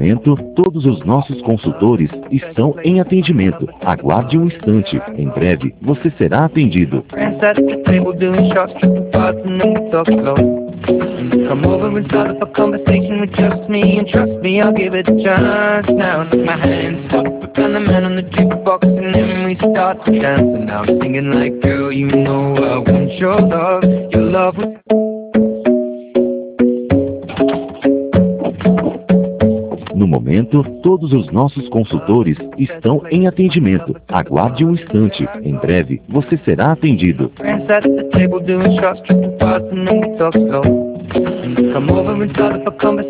momento, todos os nossos consultores estão em atendimento. Aguarde um instante. Em breve, você será atendido. Friends at the table doing shots, tripping fast, and then we talk slow. And you come over and start up a conversation with just me, and trust me, I'll give it a chance. Now take my hands up, and the man on the jukebox, and then we start to dance. And now I'm singing like, girl, you know I want your love. Your love was... No momento, todos os nossos consultores estão em atendimento. Aguarde um instante. Em breve, você será atendido. Friends at the table doing shots, tripping fast, and then we talk slow. And you come over and start up a conversation.